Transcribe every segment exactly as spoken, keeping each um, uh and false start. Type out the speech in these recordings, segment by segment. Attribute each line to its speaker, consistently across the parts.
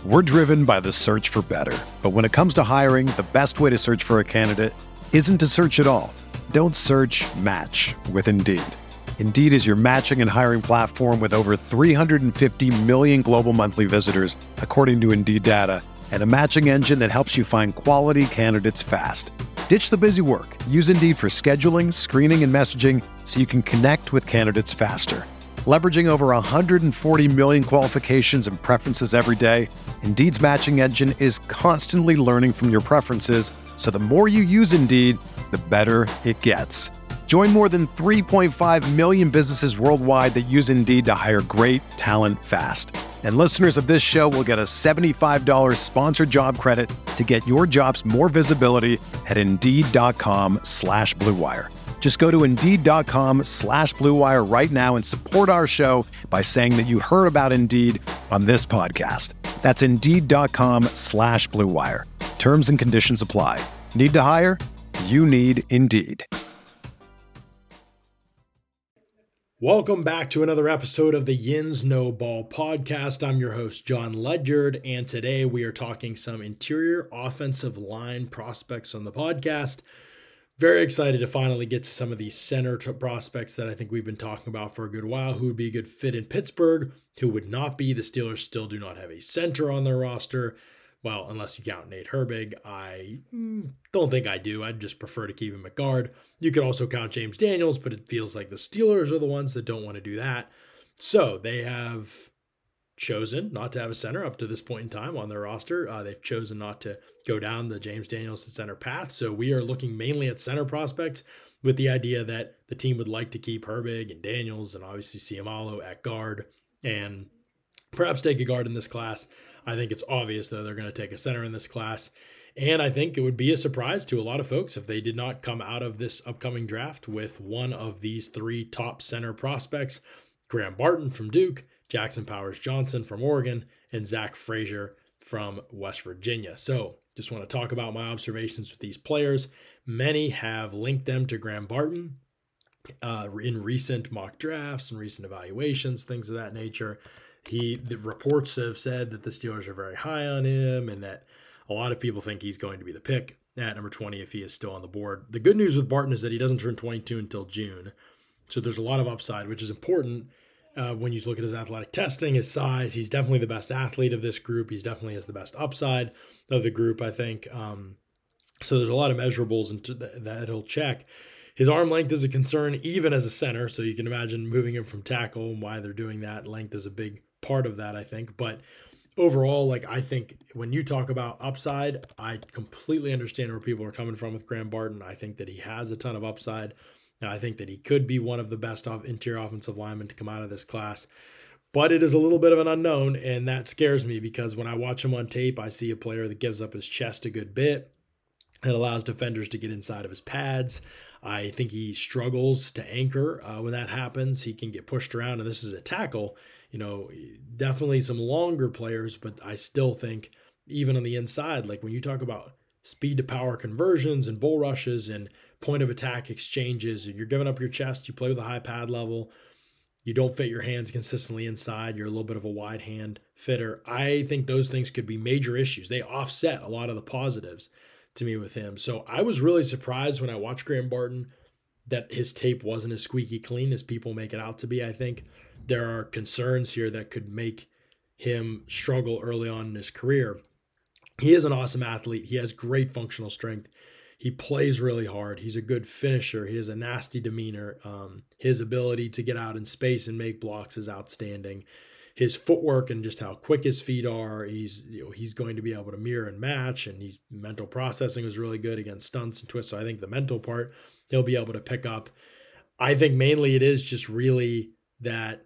Speaker 1: We're driven by the search for better. But when it comes to hiring, the best way to search for a candidate isn't to search at all. Don't search, match with Indeed. Indeed is your matching and hiring platform with over three hundred fifty million global monthly visitors, according to Indeed data, and a matching engine that helps you find quality candidates fast. Ditch the busy work. Use Indeed for scheduling, screening, and messaging so you can connect with candidates faster. Leveraging over one hundred forty million qualifications and preferences every day, Indeed's matching engine is constantly learning from your preferences, so the more you use Indeed, the better it gets. Join more than three point five million businesses worldwide that use Indeed to hire great talent fast. And listeners of this show will get a seventy-five dollars sponsored job credit to get your jobs more visibility at Indeed.com slash Blue Wire. Just go to Indeed.com slash Blue Wire right now and support our show by saying that you heard about Indeed on this podcast. That's Indeed.com slash Blue Wire. Terms and conditions apply. Need to hire? You need Indeed.
Speaker 2: Welcome back to another episode of the Yins No Ball podcast. I'm your host, John Ledyard, and today we are talking some interior offensive line prospects on the podcast. Very excited to finally get to some of these center prospects that I think we've been talking about for a good while, who would be a good fit in Pittsburgh, who would not be. The Steelers still do not have a center on their roster. Well, unless you count Nate Herbig. I don't think I do. I'd just prefer to keep him at guard. You could also count James Daniels, but it feels like the Steelers are the ones that don't want to do that. So they have chosen not to have a center up to this point in time on their roster. Uh, they've chosen not to go down the James Daniels center path. So we are looking mainly at center prospects with the idea that the team would like to keep Herbig and Daniels and obviously Ciamalo at guard and perhaps take a guard in this class. I think it's obvious, though, they're going to take a center in this class. And I think it would be a surprise to a lot of folks if they did not come out of this upcoming draft with one of these three top center prospects: Graham Barton from Duke, Jackson Powers Johnson from Oregon, and Zach Frazier from West Virginia. So just want to talk about my observations with these players. Many have linked them to Graham Barton uh, in recent mock drafts and recent evaluations, things of that nature. He, the reports have said that the Steelers are very high on him and that a lot of people think he's going to be the pick at number twenty if he is still on the board. The good news with Barton is that he doesn't turn twenty-two until June. So there's a lot of upside, which is important uh, when you look at his athletic testing, his size. He's definitely the best athlete of this group. He's definitely has the best upside of the group, I think. Um, so there's a lot of measurables into th- that he'll check. His arm length is a concern even as a center. So you can imagine moving him from tackle and why they're doing that. Length is a big part of that, I think. But overall, like, I think when you talk about upside, I completely understand where people are coming from with Graham Barton. I think that he has a ton of upside. Now, I think that he could be one of the best off interior offensive linemen to come out of this class, but it is a little bit of an unknown, and that scares me because when I watch him on tape, I see a player that gives up his chest a good bit. It allows defenders to get inside of his pads. I think he struggles to anchor uh, when that happens. He can get pushed around, and this is a tackle. You know, definitely some longer players, but I still think even on the inside, like when you talk about speed to power conversions and bull rushes and point of attack exchanges, and you're giving up your chest, you play with a high pad level, you don't fit your hands consistently inside, you're a little bit of a wide hand fitter. I think those things could be major issues. They offset a lot of the positives to me with him. So I was really surprised when I watched Graham Barton that his tape wasn't as squeaky clean as people make it out to be. I think there are concerns here that could make him struggle early on in his career. He is an awesome athlete. He has great functional strength. He plays really hard. He's a good finisher. He has a nasty demeanor. Um, his ability to get out in space and make blocks is outstanding. His footwork and just how quick his feet are, he's you know, he's going to be able to mirror and match, and his mental processing is really good against stunts and twists. So I think the mental part he'll be able to pick up. I think mainly it is just really that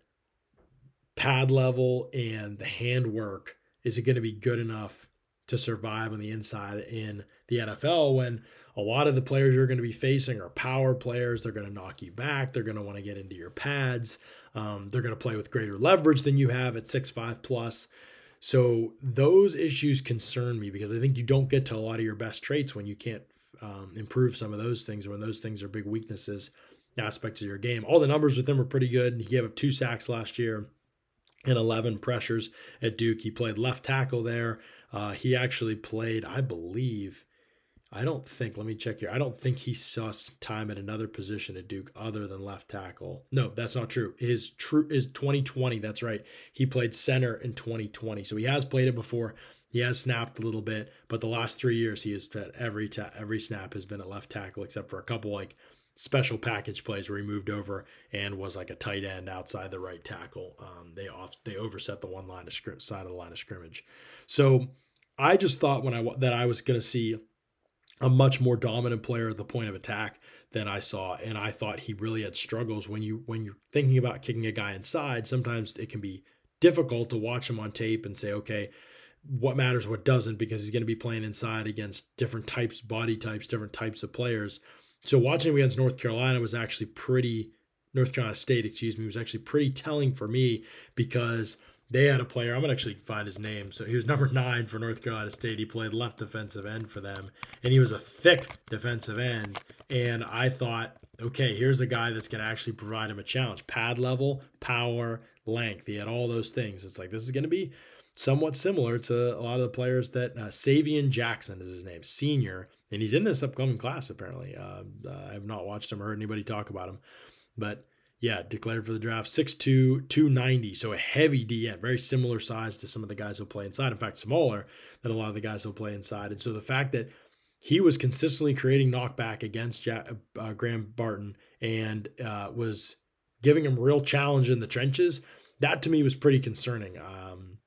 Speaker 2: pad level and the handwork. Is it going to be good enough to survive on the inside in the N F L when a lot of the players you're going to be facing are power players? They're going to knock you back. They're going to want to get into your pads. Um, they're going to play with greater leverage than you have at six five plus. So those issues concern me because I think you don't get to a lot of your best traits when you can't um, improve some of those things, or when those things are big weaknesses, aspects of your game. All the numbers with him are pretty good. He gave up two sacks last year. and eleven pressures at Duke. He played left tackle there. Uh, he actually played, I believe, I don't think, let me check here. I don't think he saw time at another position at Duke other than left tackle. No, that's not true. His true is twenty twenty. That's right. He played center in twenty twenty. So he has played it before. He has snapped a little bit, but the last three years he has spent every ta- every snap has been at left tackle, except for a couple like special package plays where he moved over and was like a tight end outside the right tackle. Um, they off they overset the one line of script side of the line of scrimmage. So I just thought when I that I was going to see a much more dominant player at the point of attack than I saw, and I thought he really had struggles when you when you're thinking about kicking a guy inside. Sometimes it can be difficult to watch him on tape and say, okay, what matters, what doesn't, because he's going to be playing inside against different types, body types, different types of players. So watching him against North Carolina was actually pretty, North Carolina State, excuse me, was actually pretty telling for me because they had a player, I'm going to actually find his name. So he was number nine for North Carolina State. He played left defensive end for them, and he was a thick defensive end. And I thought, okay, here's a guy that's going to actually provide him a challenge. Pad level, power, length. He had all those things. It's like, this is going to be somewhat similar to a lot of the players that uh, Savion Jackson is his name, senior, and he's in this upcoming class apparently. Uh, uh, I have not watched him or heard anybody talk about him, but yeah, declared for the draft, six two, two ninety, so a heavy D N, very similar size to some of the guys who play inside. In fact, smaller than a lot of the guys who play inside. And so the fact that he was consistently creating knockback against Jack, uh, Graham Barton and uh, was giving him real challenge in the trenches, that to me was pretty concerning. Um,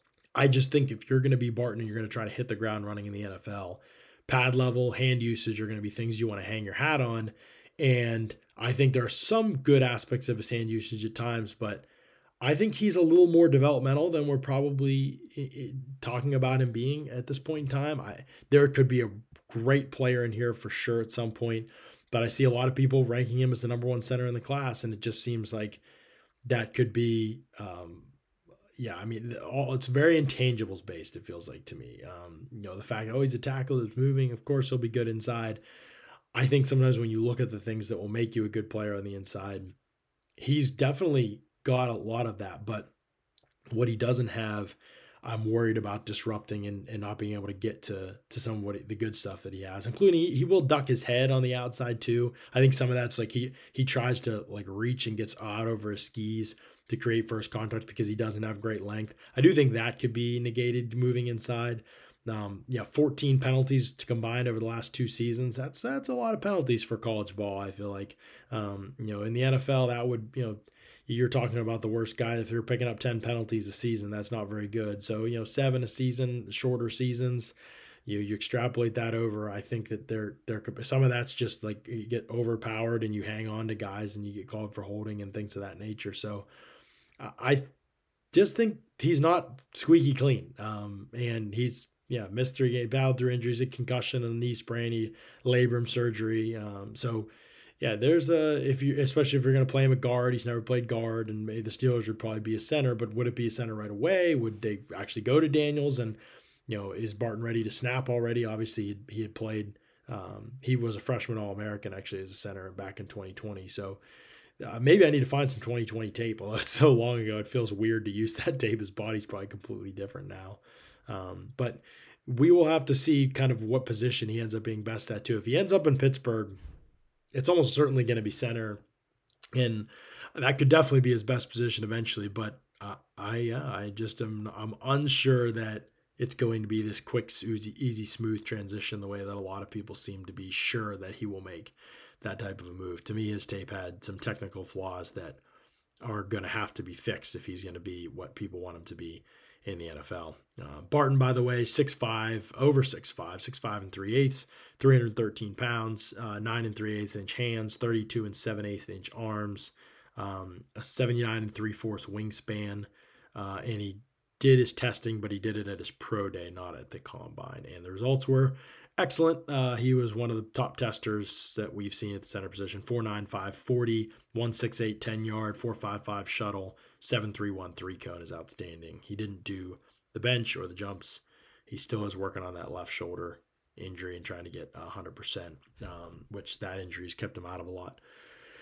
Speaker 2: I just think if you're going to be Barton and you're going to try to hit the ground running in the N F L, pad level, hand usage are going to be things you want to hang your hat on. And I think there are some good aspects of his hand usage at times, but I think he's a little more developmental than we're probably talking about him being at this point in time. I there could be a great player in here for sure at some point, but I see a lot of people ranking him as the number one center in the class, and it just seems like that could be um, yeah, I mean, all it's very intangibles based, it feels like to me. Um, you know, the fact that, oh, he's a tackle that's moving, of course he'll be good inside. I think sometimes when you look at the things that will make you a good player on the inside, he's definitely got a lot of that. But what he doesn't have, I'm worried about disrupting and, and not being able to get to to some of what he, the good stuff that he has, including he, he will duck his head on the outside too. I think some of that's like he he tries to like reach and gets out over his skis to create first contact because he doesn't have great length. I do think that could be negated moving inside. Um, yeah, fourteen penalties to combine over the last two seasons. That's that's a lot of penalties for college ball. I feel like, um, you know, in the N F L, that would, you know, you're talking about the worst guy. If you're picking up ten penalties a season, that's not very good. So, you know, seven a season, shorter seasons, you you extrapolate that over. I think that there there could some of that's just like you get overpowered and you hang on to guys and you get called for holding and things of that nature. So, uh, I just think he's not squeaky clean, um, and he's. Yeah, missed three games, battled through injuries, a concussion, and a knee sprain, he labrum surgery. Um, so, yeah, there's a if you, especially if you're going to play him at guard, he's never played guard, and maybe the Steelers would probably be a center. But would it be a center right away? Would they actually go to Daniels? And you know, is Barton ready to snap already? Obviously, he, he had played. Um, he was a freshman All-American actually as a center back in twenty twenty. So. Uh, maybe I need to find some twenty twenty tape. Although it's so long ago, it feels weird to use that tape. His body's probably completely different now. Um, but we will have to see kind of what position he ends up being best at too. If he ends up in Pittsburgh, it's almost certainly going to be center, and that could definitely be his best position eventually. But uh, I, uh, I just am, I'm unsure that it's going to be this quick, easy, easy, smooth transition the way that a lot of people seem to be sure that he will make that type of a move. To me, his tape had some technical flaws that are going to have to be fixed if he's going to be what people want him to be in the N F L. Uh, Barton, by the way, six five, over six five, six five and three eighths, three hundred thirteen pounds, uh, nine and three eighths inch hands, thirty-two and seven eighths inch arms, um, a seventy-nine and three fourths wingspan, uh, and he did his testing, but he did it at his pro day, not at the combine. And the results were excellent. Uh, he was one of the top testers that we've seen at the center position. four nine five forty, one six eight ten yard, four five five shuttle, seven three one three cone is outstanding. He didn't do the bench or the jumps. He still is working on that left shoulder injury and trying to get one hundred percent, um, which that injury has kept him out of a lot.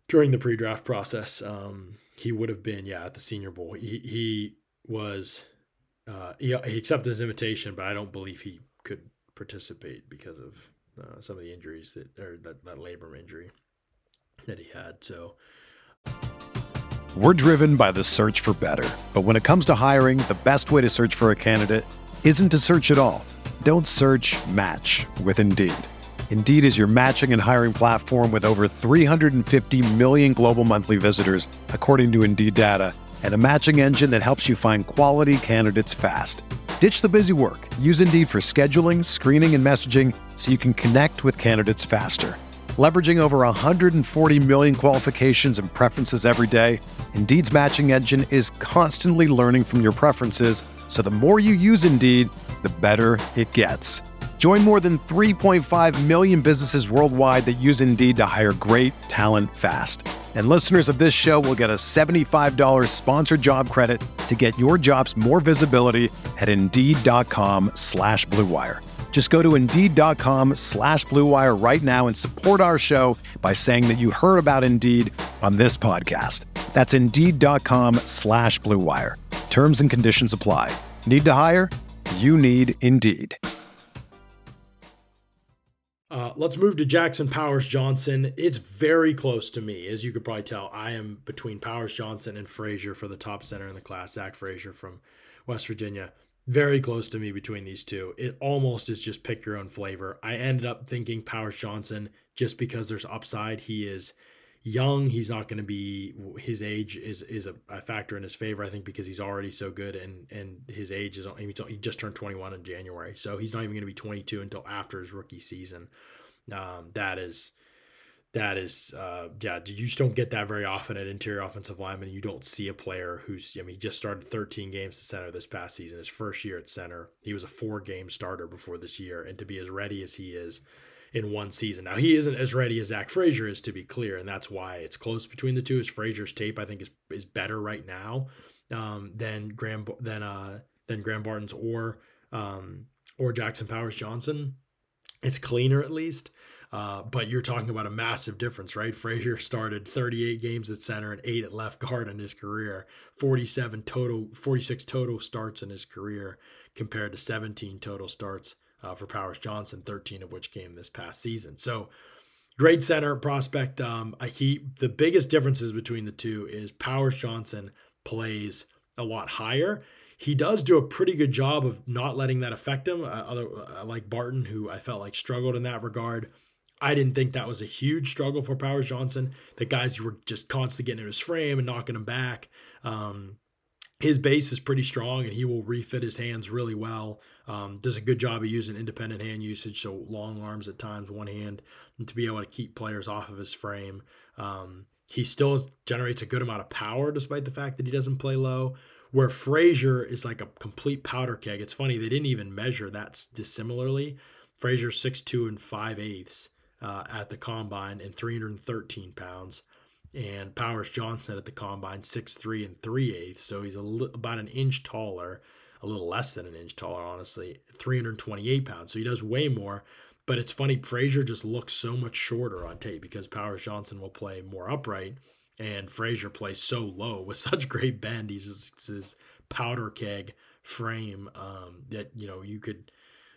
Speaker 2: during the pre-draft process. Um, he would have been, yeah, at the Senior Bowl. He, he was, uh, he, he accepted his invitation, but I don't believe he could participate because of uh, some of the injuries that, or that, that labrum injury that he had. So
Speaker 1: we're driven by the search for better. But when it comes to hiring, the best way to search for a candidate isn't to search at all. Don't search, match with Indeed. Indeed is your matching and hiring platform with over three hundred fifty million global monthly visitors, according to Indeed data, and a matching engine that helps you find quality candidates fast. Ditch the busy work. Use Indeed for scheduling, screening, and messaging so you can connect with candidates faster. Leveraging over one hundred forty million qualifications and preferences every day, Indeed's matching engine is constantly learning from your preferences, so the more you use Indeed, the better it gets. Join more than three point five million businesses worldwide that use Indeed to hire great talent fast. And listeners of this show will get a seventy-five dollars sponsored job credit to get your jobs more visibility at Indeed.com slash Blue Wire. Just go to Indeed.com slash Blue Wire right now and support our show by saying that you heard about Indeed on this podcast. That's Indeed.com slash Blue Wire. Terms and conditions apply. Need to hire? You need Indeed.
Speaker 2: Uh, let's move to Jackson Powers Johnson. It's very close to me. As you could probably tell, I am between Powers Johnson and Frazier for the top center in the class. Zach Frazier from West Virginia. Very close to me between these two. It almost is just pick your own flavor. I ended up thinking Powers Johnson just because there's upside. He is young. He's not going to be, his age is is a, a factor in his favor, I think, because he's already so good, and and his age is, he just turned twenty-one in January, so he's not even going to be twenty-two until after his rookie season. Um, that is, that is, uh, yeah, you just don't get that very often at interior offensive lineman. You don't see a player who's, I mean, he just started thirteen games at center this past season, his first year at center. He was a four-game starter before this year, and to be as ready as he is in one season. Now, he isn't as ready as Zach Frazier is, to be clear, and that's why it's close between the two. As Frazier's tape, I think, is is better right now um, than Graham than uh, than Graham Barton's or um, or Jackson Powers Johnson. It's cleaner, at least. Uh, but you're talking about a massive difference, right? Frazier started thirty-eight games at center and eight at left guard in his career, forty-seven total, forty-six total starts in his career compared to seventeen total starts uh, for Powers Johnson, thirteen of which came this past season. So great center prospect. Um, he, the biggest differences between the two is Powers Johnson plays a lot higher. He does do a pretty good job of not letting that affect him. Uh, other, uh, like Barton, who I felt like struggled in that regard. I didn't think that was a huge struggle for Powers Johnson. The guys who were just constantly getting in his frame and knocking him back. Um, his base is pretty strong, and he will refit his hands really well. Um, does a good job of using independent hand usage, so long arms at times, one hand, and to be able to keep players off of his frame. Um, he still generates a good amount of power despite the fact that he doesn't play low. Where Frazier is like a complete powder keg. It's funny, they didn't even measure that dissimilarly. Frazier's six two and five eighths uh, at the combine and three hundred thirteen pounds. And Powers Johnson at the combine, six three and three eighths. So he's a li- about an inch taller, a little less than an inch taller, honestly, three hundred twenty-eight pounds. So he does way more. But it's funny, Frazier just looks so much shorter on tape because Powers Johnson will play more upright. And Frazier plays so low with such great bend. He's his, his powder keg frame um, that, you know, you could,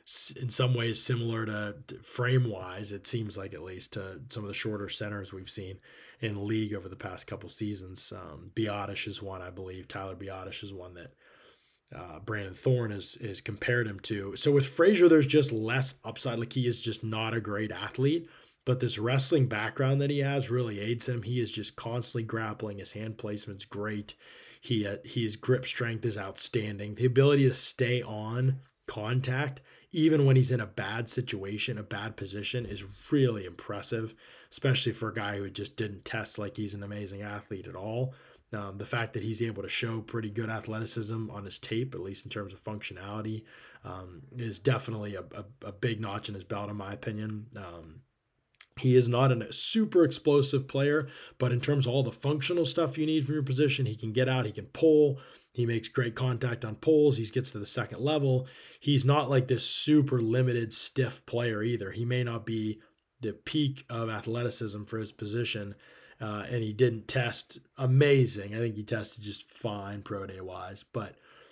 Speaker 2: in some ways, similar to, to frame wise, it seems like, at least, to some of the shorter centers we've seen in the league over the past couple seasons. Um, Biotish is one, I believe. Tyler Biotish is one that uh, Brandon Thorne is, is compared him to. So with Frazier, there's just less upside. Like, he is just not a great athlete. But this wrestling background that he has really aids him. He is just constantly grappling. His hand placement's great. He uh, his grip strength is outstanding. The ability to stay on contact, even when he's in a bad situation, a bad position, is really impressive, especially for a guy who just didn't test like he's an amazing athlete at all. Um, the fact that he's able to show pretty good athleticism on his tape, at least in terms of functionality, um, is definitely a, a, a big notch in his belt, in my opinion. Um, He is not a super explosive player, but in terms of all the functional stuff you need from your position, he can get out, he can pull, he makes great contact on pulls, he gets to the second level. He's not like this super limited, stiff player either. He may not be the peak of athleticism for his position uh, and he didn't test amazing. I think he tested just fine pro day wise, but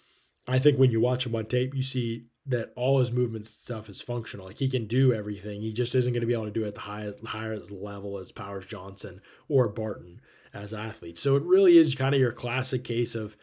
Speaker 2: I think when you watch him on tape, you see that all his movement stuff is functional. Like he can do everything. He just isn't going to be able to do it at the highest, highest level as Powers Johnson or Barton as athletes. So it really is kind of your classic case of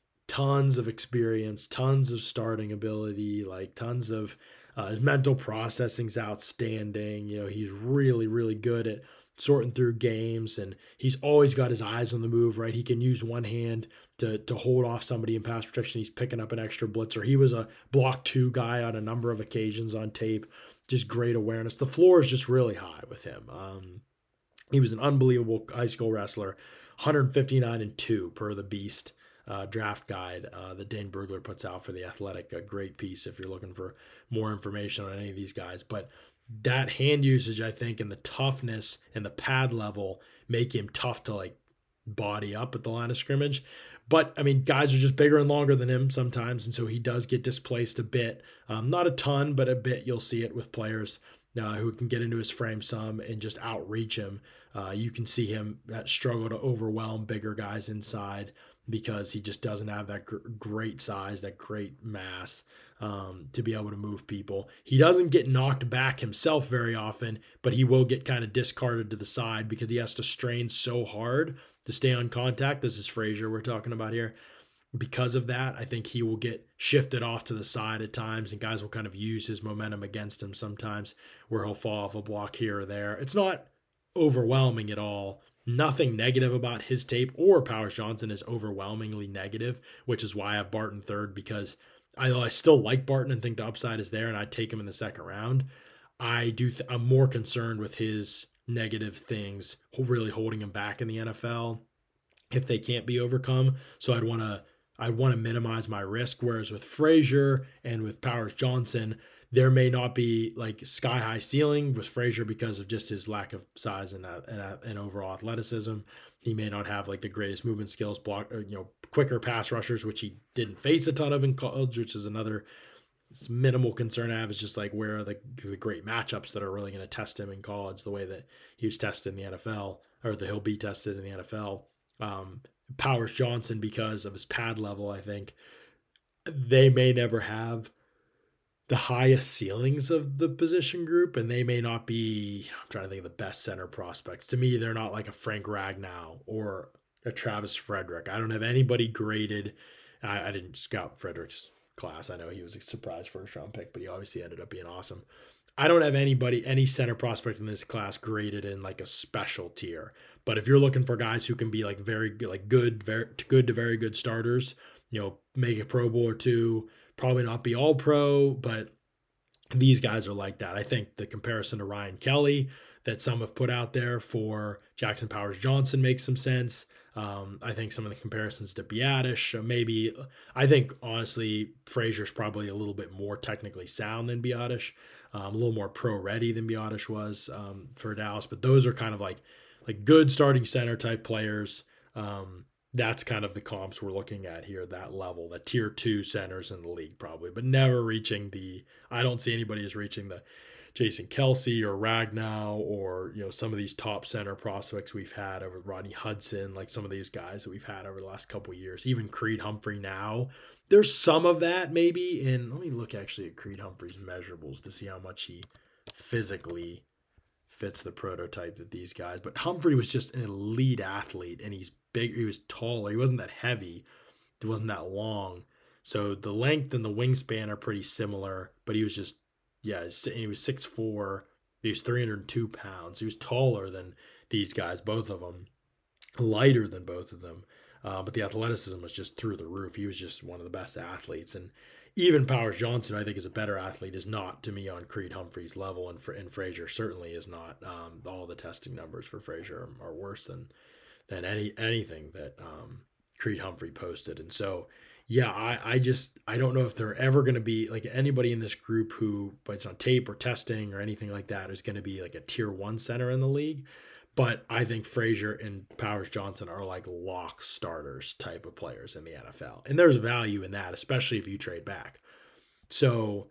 Speaker 2: tons of experience, tons of starting ability, like tons of uh, his mental processing's outstanding. You know, he's really, really good at sorting through games, and he's always got his eyes on the move, right? He can use one hand to to hold off somebody in pass protection. He's picking up an extra blitzer. He was a block two guy on a number of occasions on tape. Just great awareness. The floor is just really high with him. Um, he was an unbelievable high school wrestler, one fifty-nine and two per the Beast uh, draft guide uh, that Dane Brugler puts out for The Athletic. A great piece if you're looking for more information on any of these guys. But that hand usage, I think, and the toughness and the pad level make him tough to like body up at the line of scrimmage. But I mean, guys are just bigger and longer than him sometimes, and so he does get displaced a bit. Um, not a ton, but a bit. You'll see it with players uh, who can get into his frame some and just outreach him. Uh, you can see him that struggle to overwhelm bigger guys inside because he just doesn't have that gr- great size, that great mass um, to be able to move people. He doesn't get knocked back himself very often, but he will get kind of discarded to the side because he has to strain so hard to stay on contact. This is Frazier we're talking about here. Because of that, I think he will get shifted off to the side at times, and guys will kind of use his momentum against him sometimes where he'll fall off a block here or there. It's not overwhelming at all. Nothing negative about his tape or Powers Johnson is overwhelmingly negative, which is why I have Barton third, because I, I still like Barton and think the upside is there, and I'd take him in the second round. I do. Th- I'm more concerned with his negative things really holding him back in the N F L if they can't be overcome. So I'd want to I want to minimize my risk. Whereas with Frazier and with Powers Johnson, there may not be like sky high ceiling with Frazier because of just his lack of size and uh, and, uh, and overall athleticism. He may not have like the greatest movement skills, block or, you know, quicker pass rushers, which he didn't face a ton of in college, which is another minimal concern I have. Is just like where are the, the great matchups that are really going to test him in college the way that he was tested in the N F L, or that he'll be tested in the N F L. Um, Powers Johnson, because of his pad level, I think they may never have the highest ceilings of the position group, and they may not be, I'm trying to think of the best center prospects. To me, they're not like a Frank Ragnow or a Travis Frederick. I don't have anybody graded. I, I didn't scout Frederick's class. I know he was a surprise first round pick, but he obviously ended up being awesome. I don't have anybody, any center prospect in this class graded in like a special tier. But if you're looking for guys who can be like very good, like good, very good to very good starters, you know, make a Pro Bowl or two, probably not be all pro, but these guys are like that. I think the comparison to Ryan Kelly that some have put out there for Jackson Powers Johnson makes some sense. Um, I think some of the comparisons to Biadasz, maybe, I think honestly, Frazier's probably a little bit more technically sound than Biadasz, um, a little more pro ready than Biadasz was um, for Dallas, but those are kind of like, like good starting center type players. Um, that's kind of the comps we're looking at here, that level, the tier two centers in the league probably, but never reaching the, I don't see anybody as reaching the Jason Kelsey or Ragnow or, you know, some of these top center prospects we've had over Rodney Hudson, like some of these guys that we've had over the last couple of years, even Creed Humphrey now. There's some of that maybe, and let me look actually at Creed Humphrey's measurables to see how much he physically fits the prototype that these guys, but Humphrey was just an elite athlete, and he's big, he was taller, he wasn't that heavy, he wasn't that long, so the length and the wingspan are pretty similar, but he was just, yeah, he was six foot four, he was three hundred two pounds, he was taller than these guys, both of them, lighter than both of them, uh, but the athleticism was just through the roof. He was just one of the best athletes, and even Powers Johnson, I think, is a better athlete, is not, to me, on Creed Humphrey's level, and, and Frazier certainly is not. Um, all the testing numbers for Frazier are, are worse than than any anything that um, Creed Humphrey posted. And so, yeah, I, I just, I don't know if they're ever going to be, like, anybody in this group who, but it's on tape or testing or anything like that, is going to be like a tier one center in the league. But I think Frazier and Powers Johnson are like lock starters type of players in the N F L. And there's value in that, especially if you trade back. So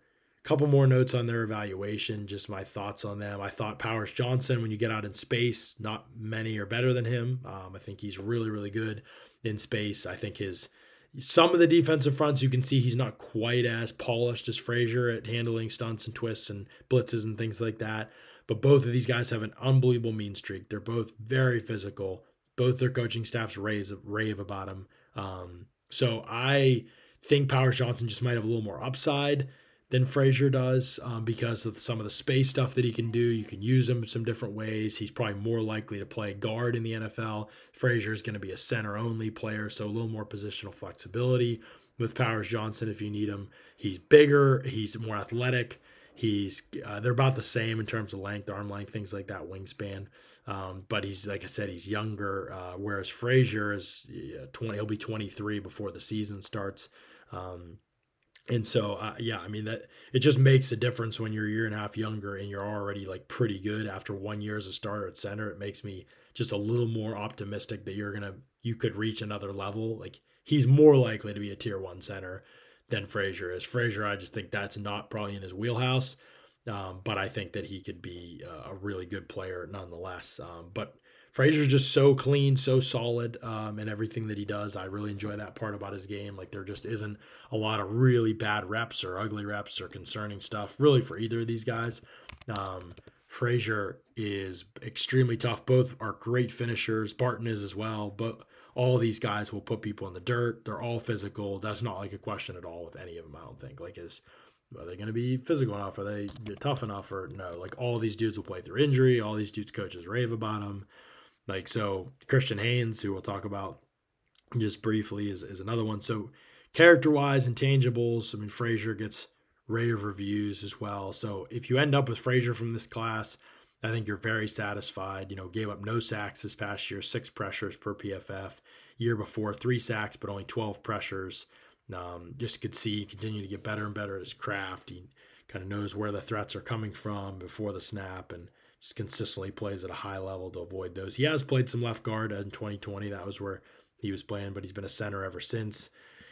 Speaker 2: couple more notes on their evaluation, just my thoughts on them. I thought Powers Johnson, when you get out in space, not many are better than him. Um, I think he's really, really good in space. I think his some of the defensive fronts, you can see he's not quite as polished as Frazier at handling stunts and twists and blitzes and things like that. But both of these guys have an unbelievable mean streak. They're both very physical. Both their coaching staffs rave, rave about him. Um, so I think Powers Johnson just might have a little more upside than Frazier does um, because of some of the space stuff that he can do. You can use him some different ways. He's probably more likely to play guard in the N F L. Frazier is going to be a center-only player, so a little more positional flexibility with Powers Johnson if you need him. He's bigger. He's more athletic. He's uh, they're about the same in terms of length, arm length, things like that, wingspan. Um, but he's, like I said, he's younger, uh, whereas Frazier is uh, twenty. He'll be twenty-three before the season starts. Um, and so, uh, yeah, I mean, that it just makes a difference when you're a year and a half younger and you're already like pretty good after one year as a starter at center. It makes me just a little more optimistic that you're going to, you could reach another level. Like he's more likely to be a tier one center than Frazier is. Frazier, I just think that's not probably in his wheelhouse. Um, but I think that he could be a really good player nonetheless. Um, but Frazier's just so clean, so solid um, in everything that he does. I really enjoy that part about his game. Like there just isn't a lot of really bad reps or ugly reps or concerning stuff really for either of these guys. Um, Frazier is extremely tough. Both are great finishers. Barton is as well. But all these guys will put people in the dirt. They're all physical. That's not like a question at all with any of them, I don't think. Like is Are they going to be physical enough? Are they tough enough? Or no? Like all these dudes will play through injury. All these dudes coaches rave about them. Like so, Christian Haynes, who we'll talk about just briefly, is, is another one. So character-wise, intangibles. I mean, Frazier gets rave reviews as well. So if you end up with Frazier from this class, I think you're very satisfied. You know, gave up no sacks this past year, six pressures per P F F. Year before, three sacks, but only twelve pressures. Um, just could see he continue to get better and better at his craft. He kind of knows where the threats are coming from before the snap and just consistently plays at a high level to avoid those. He has played some left guard in twenty twenty. That was where he was playing, but he's been a center ever since.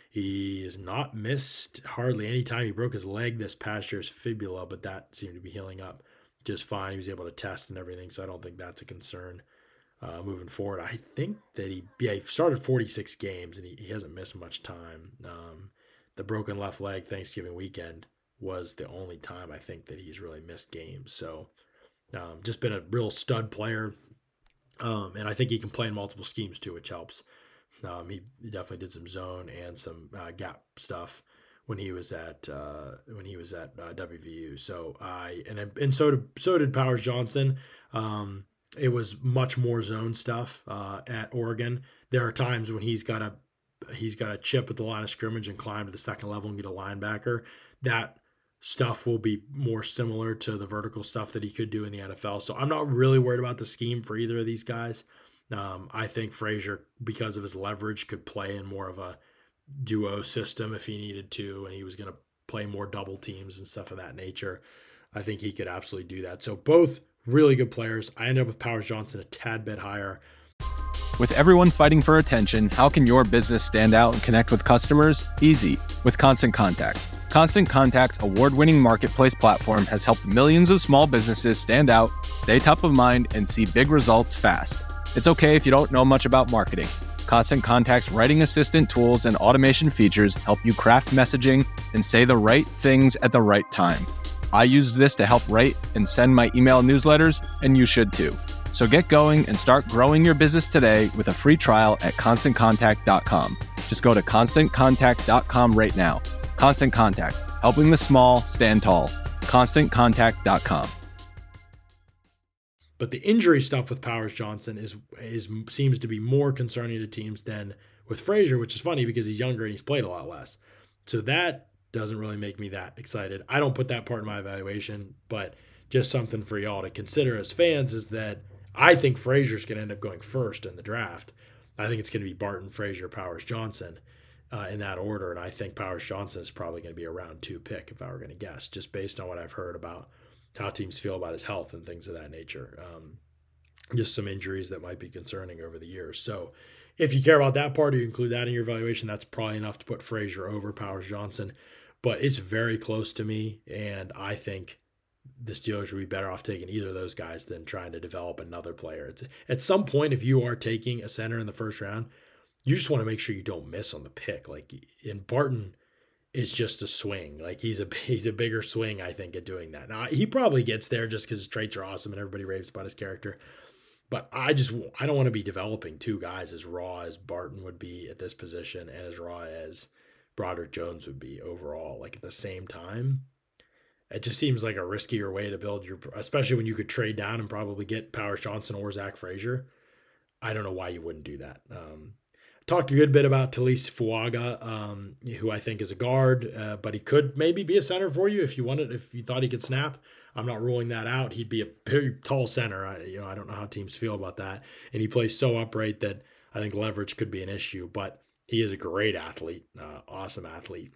Speaker 2: He has not missed hardly any time. He broke his leg this past year's fibula, but that seemed to be healing up just fine. He was able to test and everything, so I don't think that's a concern. Uh, moving forward, I think that he yeah he started forty-six games and he, he hasn't missed much time. Um, the broken left leg Thanksgiving weekend was the only time I think that he's really missed games. So um, just been a real stud player, um, and I think he can play in multiple schemes too, which helps. Um, he, he definitely did some zone and some uh, gap stuff when he was at uh, when he was at uh, W V U. So I and and so did so did Powers Johnson. Um, It was much more zone stuff uh, at Oregon. There are times when he's got a he's got a chip at the line of scrimmage and climb to the second level and get a linebacker. That stuff will be more similar to the vertical stuff that he could do in the N F L. So I'm not really worried about the scheme for either of these guys. Um, I think Frazier, because of his leverage, could play in more of a duo system if he needed to, and he was going to play more double teams and stuff of that nature. I think he could absolutely do that. So both really good players. I ended up with Powers Johnson a tad bit higher.
Speaker 3: With everyone fighting for attention, how can your business stand out and connect with customers? Easy, with Constant Contact. Constant Contact's award-winning marketplace platform has helped millions of small businesses stand out, stay top of mind, and see big results fast. It's okay if you don't know much about marketing. Constant Contact's writing assistant tools and automation features help you craft messaging and say the right things at the right time. I used this to help write and send my email newsletters, and you should too. So get going and start growing your business today with a free trial at constant contact dot com. Just go to constant contact dot com right now. Constant Contact, helping the small stand tall. constant contact dot com.
Speaker 2: But the injury stuff with Powers Johnson is is seems to be more concerning to teams than with Frazier, which is funny because he's younger and he's played a lot less. So that doesn't really make me that excited. I don't put that part in my evaluation, but just something for y'all to consider as fans is that I think Frazier's going to end up going first in the draft. I think it's going to be Barton, Frazier, Powers Johnson uh, in that order, and I think Powers Johnson is probably going to be a round two pick if I were going to guess, just based on what I've heard about how teams feel about his health and things of that nature. Um, just some injuries that might be concerning over the years. So if you care about that part, or you include that in your evaluation, that's probably enough to put Frazier over Powers Johnson. but it's very close to me. And I think the Steelers would be better off taking either of those guys than trying to develop another player. It's, at some point, if you are taking a center in the first round, you just want to make sure you don't miss on the pick. Like, in Barton is just a swing. Like, he's a he's a bigger swing, I think, at doing that. Now, he probably gets there just because his traits are awesome and everybody raves about his character. But I just I don't want to be developing two guys as raw as Barton would be at this position and as raw as Broderick Jones would be overall. Like, at the same time, it just seems like a riskier way to build your, especially when you could trade down and probably get Powers Johnson or Zach Frazier. I don't know why you wouldn't do that. Um, talked a good bit about Talise Fuaga, um, who I think is a guard, uh, but he could maybe be a center for you if you wanted, if you thought he could snap. I'm not ruling that out. He'd be a very tall center. I, you know, I don't know how teams feel about that. And he plays so upright that I think leverage could be an issue, but he is a great athlete, uh, awesome athlete.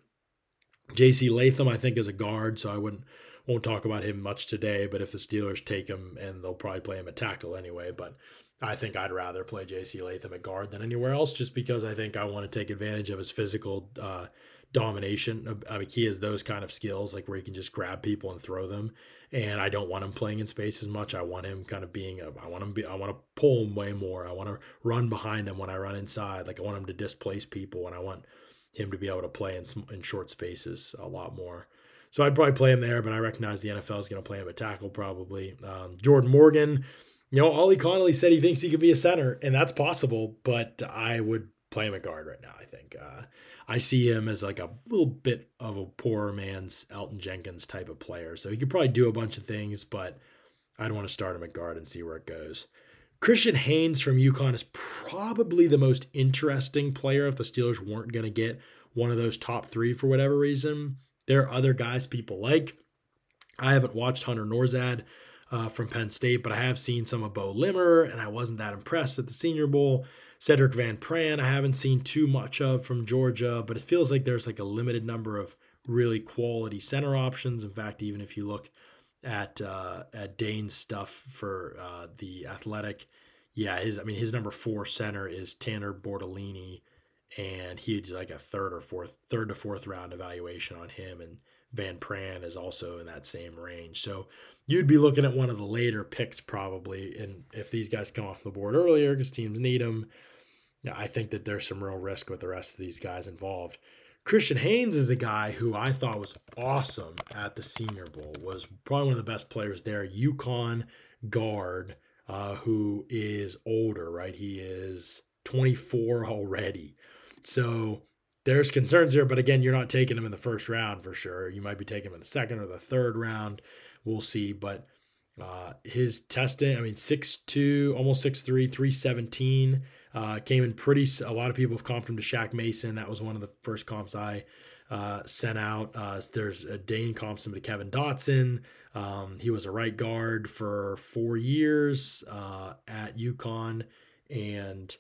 Speaker 2: J C Latham, I think, is a guard, so I wouldn't won't talk about him much today, but if the Steelers take him, and they'll probably play him at tackle anyway, but I think I'd rather play J C Latham at guard than anywhere else, just because I think I want to take advantage of his physical uh, domination. I mean, he has those kind of skills, like where he can just grab people and throw them, and I don't want him playing in space as much. I want him kind of being a, I want him be, I want to pull him way more. I want to run behind him when I run inside. Like, I want him to displace people, and I want him to be able to play in in short spaces a lot more. So I'd probably play him there, but I recognize the N F L is going to play him at tackle probably. Um, Jordan Morgan, you know, Ollie Connolly said he thinks he could be a center, and that's possible, but I would play him at guard right now, I think. Uh, I see him as like a little bit of a poor man's Elton Jenkins type of player. So he could probably do a bunch of things, but I'd want to start him at guard and see where it goes. Christian Haynes from UConn is probably the most interesting player if the Steelers weren't going to get one of those top three for whatever reason. There are other guys people like. I haven't watched Hunter Norzad uh, from Penn State, but I have seen some of Bo Limmer, and I wasn't that impressed at the Senior Bowl. Cedric Van Pran, I haven't seen too much of from Georgia, but it feels like there's like a limited number of really quality center options. In fact, even if you look at uh, at Dane's stuff for uh, the Athletic, yeah, his I mean his number four center is Tanner Bortolini, and he's like a third or fourth, third to fourth round evaluation on him, and Van Pran is also in that same range. So you'd be looking at one of the later picks probably, and if these guys come off the board earlier because teams need them, I think that there's some real risk with the rest of these guys involved. Christian Haynes is a guy who I thought was awesome at the Senior Bowl, was probably one of the best players there. UConn guard uh, who is older, right? He is twenty-four already. So there's concerns here, but again, you're not taking him in the first round for sure. You might be taking him in the second or the third round. We'll see. But uh, his testing, I mean, six two, almost six three, three seventeen. Uh, came in pretty, a lot of people have comped him to Shaq Mason. That was one of the first comps I uh, sent out. Uh, there's a Dane comps him to Kevin Dotson. Um, he was a right guard for four years uh, at UConn, and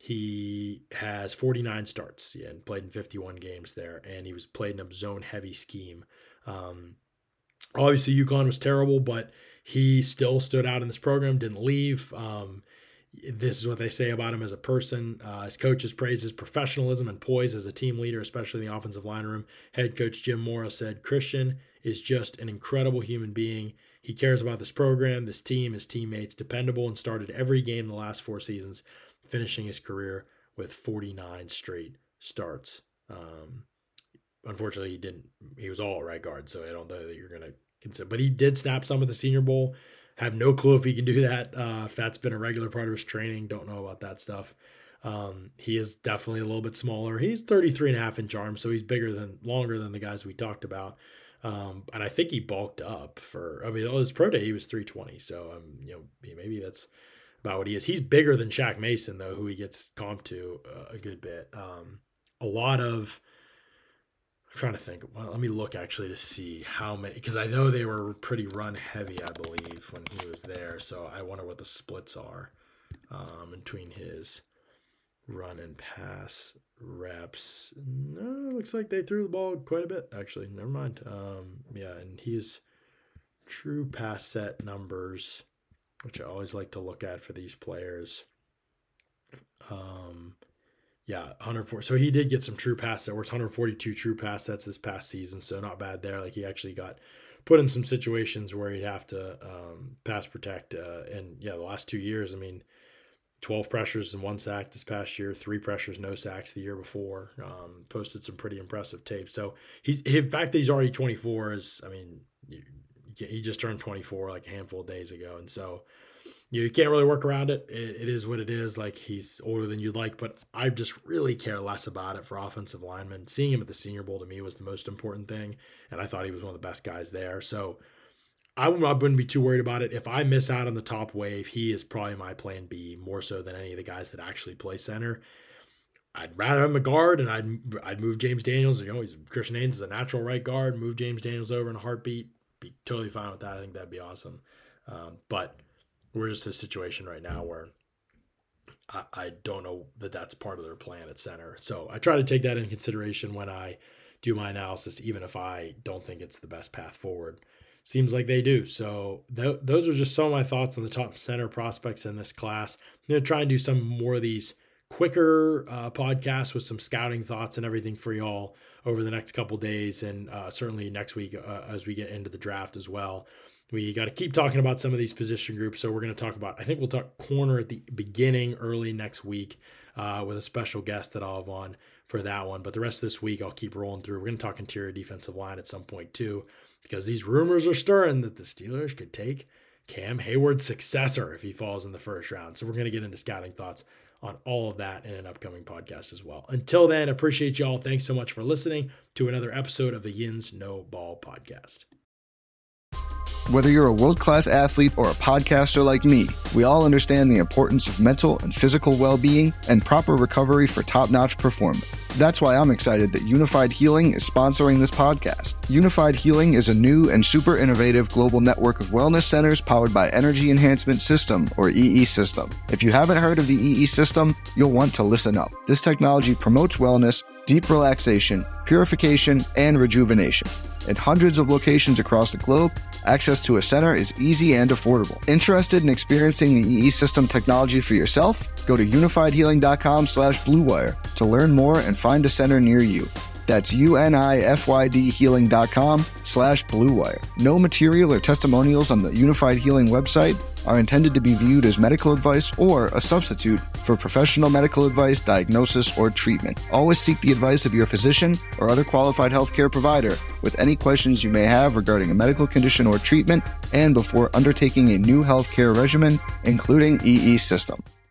Speaker 2: he has forty-nine starts yeah, and played in fifty-one games there, and he was played in a zone-heavy scheme. Um, obviously, UConn was terrible, but he still stood out in this program, didn't leave. Um, This is what they say about him as a person. Uh, his coaches praise his professionalism and poise as a team leader, especially in the offensive line room. Head coach Jim Mora said, Christian is just an incredible human being. He cares about this program, this team, his teammates, dependable, and started every game the last four seasons, finishing his career with forty-nine straight starts. Um, unfortunately, he didn't. He was all right guard, so I don't know that you're going to consider. But he did snap some at the Senior Bowl. Have no clue if he can do that. Uh, if that's been a regular part of his training, don't know about that stuff. Um, he is definitely a little bit smaller. He's thirty-three and a half inch arms, so he's bigger than, longer than the guys we talked about. Um, and I think he bulked up for, I mean, oh, his pro day, he was three twenty. So, um, you know, maybe that's about what he is. He's bigger than Shaq Mason, though, who he gets comped to uh, a good bit. Um, a lot of, I'm trying to think. Well, let me look actually to see how many, because I know they were pretty run heavy, I believe, when he was there. So I wonder what the splits are um, between his run and pass reps. No, it looks like they threw the ball quite a bit, actually. Never mind. Um, yeah, and he's true pass set numbers, which I always like to look at for these players. Um, Yeah, one hundred four. So he did get some true pass that works. one hundred forty-two true pass sets this past season, so not bad there. Like he actually got put in some situations where he'd have to um, pass protect. Uh, and yeah, the last two years, I mean, twelve pressures and one sack this past year, three pressures, no sacks the year before. Um, posted some pretty impressive tape. So he's, the fact that he's already twenty-four is, I mean, he just turned twenty-four like a handful of days ago. And so you can't really work around it. it. It is what it is. Like he's older than you'd like, but I just really care less about it for offensive linemen. Seeing him at the Senior Bowl to me was the most important thing. And I thought he was one of the best guys there. So I wouldn't be too worried about it. If I miss out on the top wave, he is probably my plan B more so than any of the guys that actually play center. I'd rather have him a guard, and I'd I'd move James Daniels. You know, he's Christian Haynes is a natural right guard. Move James Daniels over in a heartbeat. Be totally fine with that. I think that'd be awesome. Um, but we're just in a situation right now where I, I don't know that that's part of their plan at center. So I try to take that into consideration when I do my analysis, even if I don't think it's the best path forward. Seems like they do. So th- those are just some of my thoughts on the top center prospects in this class. I'm going to try and do some more of these quicker uh, podcasts with some scouting thoughts and everything for y'all over the next couple days, and uh, certainly next week uh, as we get into the draft as well. We got to keep talking about some of these position groups. So we're going to talk about, I think we'll talk corner at the beginning early next week uh, with a special guest that I'll have on for that one. But the rest of this week, I'll keep rolling through. We're going to talk interior defensive line at some point too, because these rumors are stirring that the Steelers could take Cam Hayward's successor if he falls in the first round. So we're going to get into scouting thoughts on all of that in an upcoming podcast as well. Until then, appreciate y'all. Thanks so much for listening to another episode of the Yins No Ball podcast.
Speaker 4: Whether you're a world-class athlete or a podcaster like me, we all understand the importance of mental and physical well-being and proper recovery for top-notch performance. That's why I'm excited that Unified Healing is sponsoring this podcast. Unified Healing is a new and super innovative global network of wellness centers powered by Energy Enhancement System, or E E System. If you haven't heard of the E E System, you'll want to listen up. This technology promotes wellness, deep relaxation, purification, and rejuvenation. At hundreds of locations across the globe, access to a center is easy and affordable. Interested in experiencing the E E System technology for yourself? Go to unified healing dot com slash blue wire to learn more and find a center near you. That's unified healing dot com slash blue wire. No material or testimonials on the Unified Healing website are intended to be viewed as medical advice or a substitute for professional medical advice, diagnosis, or treatment. Always seek the advice of your physician or other qualified healthcare provider with any questions you may have regarding a medical condition or treatment and before undertaking a new healthcare regimen, including E E System.